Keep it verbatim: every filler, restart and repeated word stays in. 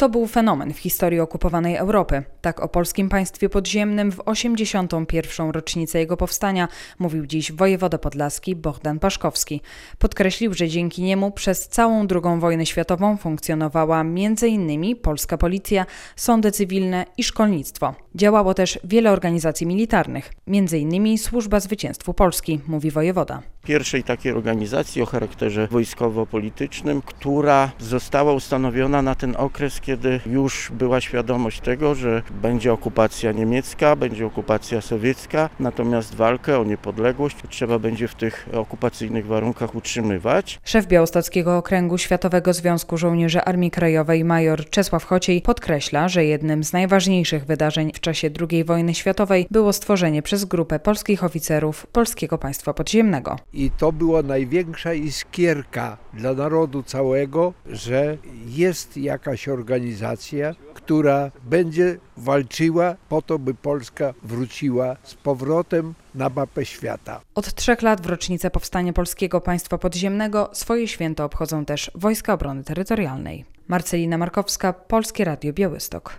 To był fenomen w historii okupowanej Europy. Tak o polskim państwie podziemnym w osiemdziesiątą pierwszą rocznicę jego powstania mówił dziś wojewoda podlaski Bohdan Paszkowski. Podkreślił, że dzięki niemu przez całą drugą wojnę światową funkcjonowała między innymi polska policja, sądy cywilne i szkolnictwo. Działało też wiele organizacji militarnych, między innymi Służba Zwycięstwu Polski, mówi wojewoda. Pierwszej takiej organizacji o charakterze wojskowo-politycznym, która została ustanowiona na ten okres, kiedy już była świadomość tego, że będzie okupacja niemiecka, będzie okupacja sowiecka, natomiast walkę o niepodległość trzeba będzie w tych okupacyjnych warunkach utrzymywać. Szef Białostockiego Okręgu Światowego Związku Żołnierzy Armii Krajowej major Czesław Chociej podkreśla, że jednym z najważniejszych wydarzeń w czasie drugiej wojny światowej było stworzenie przez grupę polskich oficerów Polskiego Państwa Podziemnego. I to była największa iskierka dla narodu całego, że jest jakaś organizacja, która będzie walczyła po to, by Polska wróciła z powrotem na mapę świata. Od trzech lat w rocznicę powstania Polskiego Państwa Podziemnego swoje święto obchodzą też Wojska Obrony Terytorialnej. Marcelina Markowska, Polskie Radio Białystok.